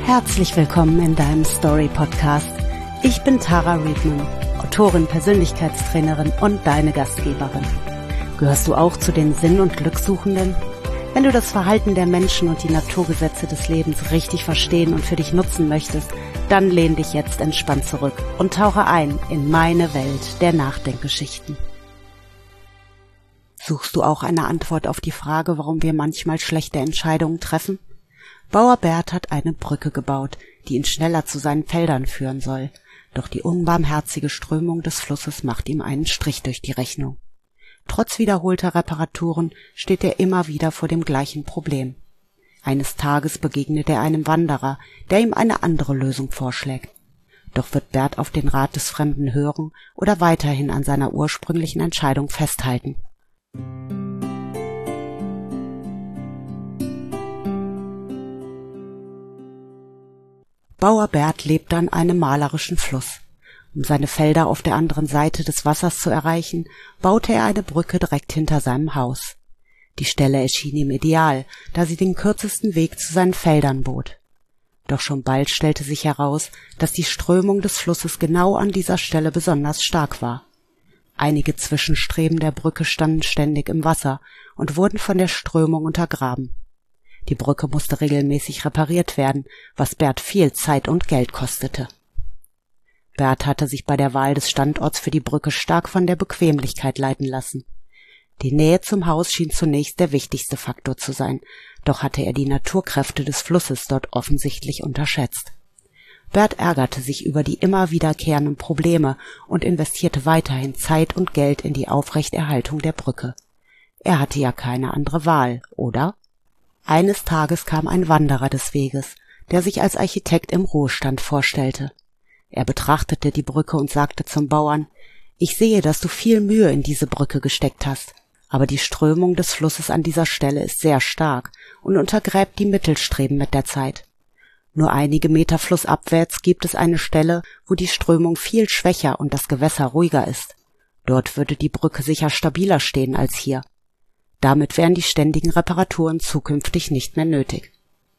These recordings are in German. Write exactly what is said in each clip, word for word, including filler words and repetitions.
Herzlich willkommen in deinem Story-Podcast. Ich bin Tara Riedman, Autorin, Persönlichkeitstrainerin und deine Gastgeberin. Gehörst du auch zu den Sinn- und Glückssuchenden? Wenn du das Verhalten der Menschen und die Naturgesetze des Lebens richtig verstehen und für dich nutzen möchtest, dann lehn dich jetzt entspannt zurück und tauche ein in meine Welt der Nachdenkgeschichten. Suchst du auch eine Antwort auf die Frage, warum wir manchmal schlechte Entscheidungen treffen? Bauer Bert hat eine Brücke gebaut, die ihn schneller zu seinen Feldern führen soll, doch die unbarmherzige Strömung des Flusses macht ihm einen Strich durch die Rechnung. Trotz wiederholter Reparaturen steht er immer wieder vor dem gleichen Problem. Eines Tages begegnet er einem Wanderer, der ihm eine andere Lösung vorschlägt. Doch wird Bert auf den Rat des Fremden hören oder weiterhin an seiner ursprünglichen Entscheidung festhalten? Bauer Bert lebte an einem malerischen Fluss. Um seine Felder auf der anderen Seite des Wassers zu erreichen, baute er eine Brücke direkt hinter seinem Haus. Die Stelle erschien ihm ideal, da sie den kürzesten Weg zu seinen Feldern bot. Doch schon bald stellte sich heraus, dass die Strömung des Flusses genau an dieser Stelle besonders stark war. Einige Zwischenstreben der Brücke standen ständig im Wasser und wurden von der Strömung untergraben. Die Brücke musste regelmäßig repariert werden, was Bert viel Zeit und Geld kostete. Bert hatte sich bei der Wahl des Standorts für die Brücke stark von der Bequemlichkeit leiten lassen. Die Nähe zum Haus schien zunächst der wichtigste Faktor zu sein, doch hatte er die Naturkräfte des Flusses dort offensichtlich unterschätzt. Bert ärgerte sich über die immer wiederkehrenden Probleme und investierte weiterhin Zeit und Geld in die Aufrechterhaltung der Brücke. Er hatte ja keine andere Wahl, oder? Eines Tages kam ein Wanderer des Weges, der sich als Architekt im Ruhestand vorstellte. Er betrachtete die Brücke und sagte zum Bauern: »Ich sehe, dass du viel Mühe in diese Brücke gesteckt hast, aber die Strömung des Flusses an dieser Stelle ist sehr stark und untergräbt die Mittelstreben mit der Zeit. Nur einige Meter flussabwärts gibt es eine Stelle, wo die Strömung viel schwächer und das Gewässer ruhiger ist. Dort würde die Brücke sicher stabiler stehen als hier. Damit wären die ständigen Reparaturen zukünftig nicht mehr nötig.«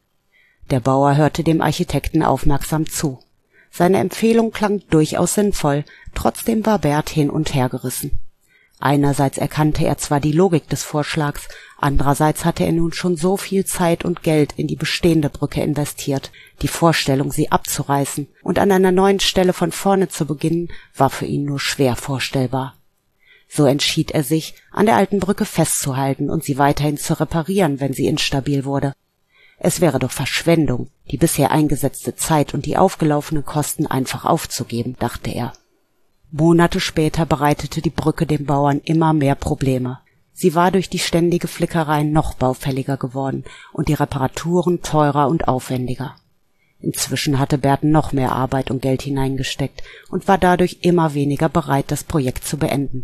Der Bauer hörte dem Architekten aufmerksam zu. Seine Empfehlung klang durchaus sinnvoll, trotzdem war Bert hin und her gerissen. Einerseits erkannte er zwar die Logik des Vorschlags, andererseits hatte er nun schon so viel Zeit und Geld in die bestehende Brücke investiert. Die Vorstellung, sie abzureißen und an einer neuen Stelle von vorne zu beginnen, war für ihn nur schwer vorstellbar. So entschied er sich, an der alten Brücke festzuhalten und sie weiterhin zu reparieren, wenn sie instabil wurde. Es wäre doch Verschwendung, die bisher eingesetzte Zeit und die aufgelaufenen Kosten einfach aufzugeben, dachte er. Monate später bereitete die Brücke dem Bauern immer mehr Probleme. Sie war durch die ständige Flickerei noch baufälliger geworden und die Reparaturen teurer und aufwendiger. Inzwischen hatte Bert noch mehr Arbeit und Geld hineingesteckt und war dadurch immer weniger bereit, das Projekt zu beenden.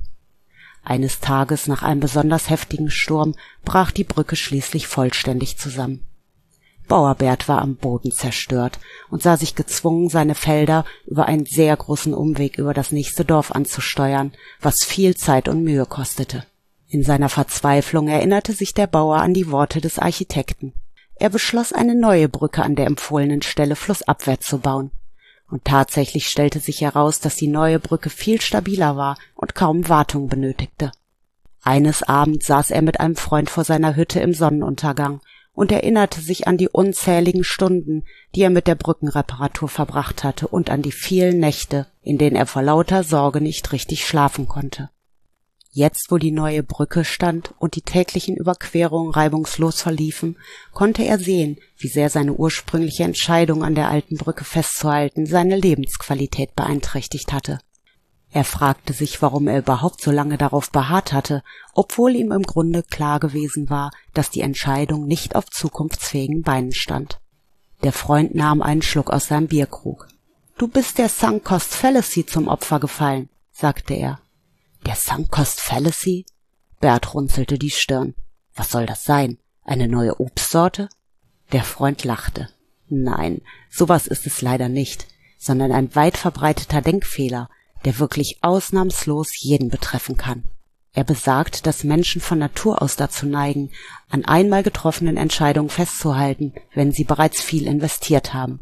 Eines Tages nach einem besonders heftigen Sturm brach die Brücke schließlich vollständig zusammen. Bauer Bert war am Boden zerstört und sah sich gezwungen, seine Felder über einen sehr großen Umweg über das nächste Dorf anzusteuern, was viel Zeit und Mühe kostete. In seiner Verzweiflung erinnerte sich der Bauer an die Worte des Architekten. Er beschloss, eine neue Brücke an der empfohlenen Stelle flussabwärts zu bauen. Und tatsächlich stellte sich heraus, dass die neue Brücke viel stabiler war und kaum Wartung benötigte. Eines Abends saß er mit einem Freund vor seiner Hütte im Sonnenuntergang und erinnerte sich an die unzähligen Stunden, die er mit der Brückenreparatur verbracht hatte, und an die vielen Nächte, in denen er vor lauter Sorge nicht richtig schlafen konnte. Jetzt, wo die neue Brücke stand und die täglichen Überquerungen reibungslos verliefen, konnte er sehen, wie sehr seine ursprüngliche Entscheidung, an der alten Brücke festzuhalten, seine Lebensqualität beeinträchtigt hatte. Er fragte sich, warum er überhaupt so lange darauf beharrt hatte, obwohl ihm im Grunde klar gewesen war, dass die Entscheidung nicht auf zukunftsfähigen Beinen stand. Der Freund nahm einen Schluck aus seinem Bierkrug. »Du bist der Sunk Cost Fallacy zum Opfer gefallen«, sagte er. »Der Sunk Cost Fallacy?« Bert runzelte die Stirn. »Was soll das sein? Eine neue Obstsorte?« Der Freund lachte. »Nein, sowas ist es leider nicht, sondern ein weit verbreiteter Denkfehler, der wirklich ausnahmslos jeden betreffen kann. Er besagt, dass Menschen von Natur aus dazu neigen, an einmal getroffenen Entscheidungen festzuhalten, wenn sie bereits viel investiert haben.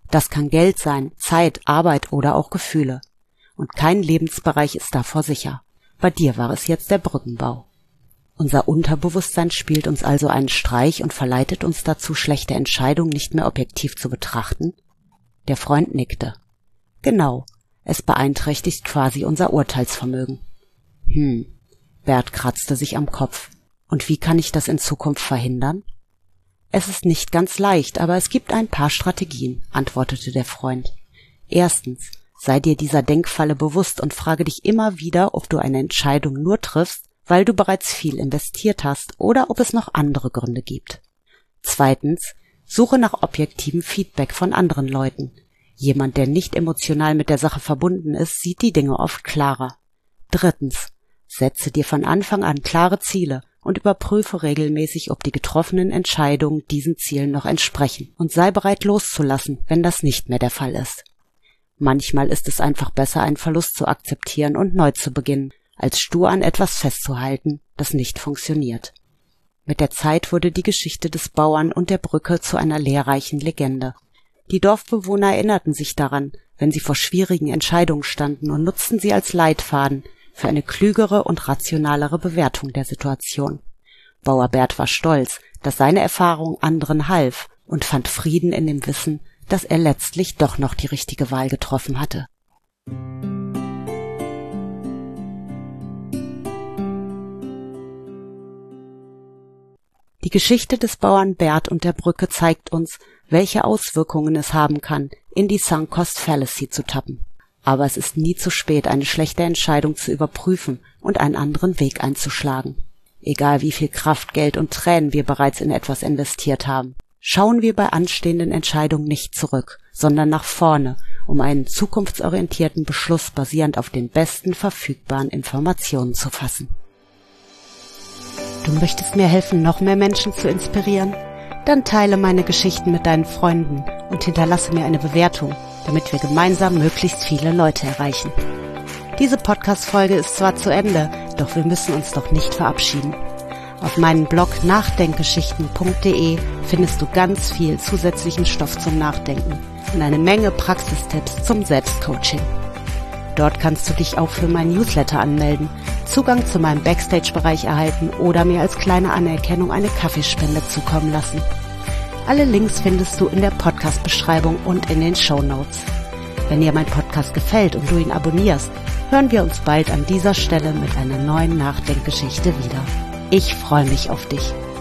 Das kann Geld sein, Zeit, Arbeit oder auch Gefühle. Und kein Lebensbereich ist davor sicher. Bei dir war es jetzt der Brückenbau. Unser Unterbewusstsein spielt uns also einen Streich und verleitet uns dazu, schlechte Entscheidungen nicht mehr objektiv zu betrachten? Der Freund nickte. Genau, es beeinträchtigt quasi unser Urteilsvermögen. Hm, Bert kratzte sich am Kopf. Und wie kann ich das in Zukunft verhindern? Es ist nicht ganz leicht, aber es gibt ein paar Strategien, antwortete der Freund. Erstens, sei dir dieser Denkfalle bewusst und frage dich immer wieder, ob du eine Entscheidung nur triffst, weil du bereits viel investiert hast oder ob es noch andere Gründe gibt. Zweitens, suche nach objektivem Feedback von anderen Leuten. Jemand, der nicht emotional mit der Sache verbunden ist, sieht die Dinge oft klarer. Drittens, setze dir von Anfang an klare Ziele und überprüfe regelmäßig, ob die getroffenen Entscheidungen diesen Zielen noch entsprechen und sei bereit loszulassen, wenn das nicht mehr der Fall ist. Manchmal ist es einfach besser, einen Verlust zu akzeptieren und neu zu beginnen, als stur an etwas festzuhalten, das nicht funktioniert. Mit der Zeit wurde die Geschichte des Bauern und der Brücke zu einer lehrreichen Legende. Die Dorfbewohner erinnerten sich daran, wenn sie vor schwierigen Entscheidungen standen und nutzten sie als Leitfaden für eine klügere und rationalere Bewertung der Situation. Bauer Bert war stolz, dass seine Erfahrung anderen half und fand Frieden in dem Wissen, dass er letztlich doch noch die richtige Wahl getroffen hatte. Die Geschichte des Bauern Bert und der Brücke zeigt uns, welche Auswirkungen es haben kann, in die Sunk Cost Fallacy zu tappen. Aber es ist nie zu spät, eine schlechte Entscheidung zu überprüfen und einen anderen Weg einzuschlagen. Egal wie viel Kraft, Geld und Tränen wir bereits in etwas investiert haben, schauen wir bei anstehenden Entscheidungen nicht zurück, sondern nach vorne, um einen zukunftsorientierten Beschluss basierend auf den besten verfügbaren Informationen zu fassen. Du möchtest mir helfen, noch mehr Menschen zu inspirieren? Dann teile meine Geschichten mit deinen Freunden und hinterlasse mir eine Bewertung, damit wir gemeinsam möglichst viele Leute erreichen. Diese Podcast-Folge ist zwar zu Ende, doch wir müssen uns doch nicht verabschieden. Auf meinem Blog nachdenkgeschichten punkt de findest du ganz viel zusätzlichen Stoff zum Nachdenken und eine Menge Praxistipps zum Selbstcoaching. Dort kannst du dich auch für meinen Newsletter anmelden, Zugang zu meinem Backstage-Bereich erhalten oder mir als kleine Anerkennung eine Kaffeespende zukommen lassen. Alle Links findest du in der Podcast-Beschreibung und in den Shownotes. Wenn dir mein Podcast gefällt und du ihn abonnierst, hören wir uns bald an dieser Stelle mit einer neuen Nachdenkgeschichte wieder. Ich freue mich auf dich.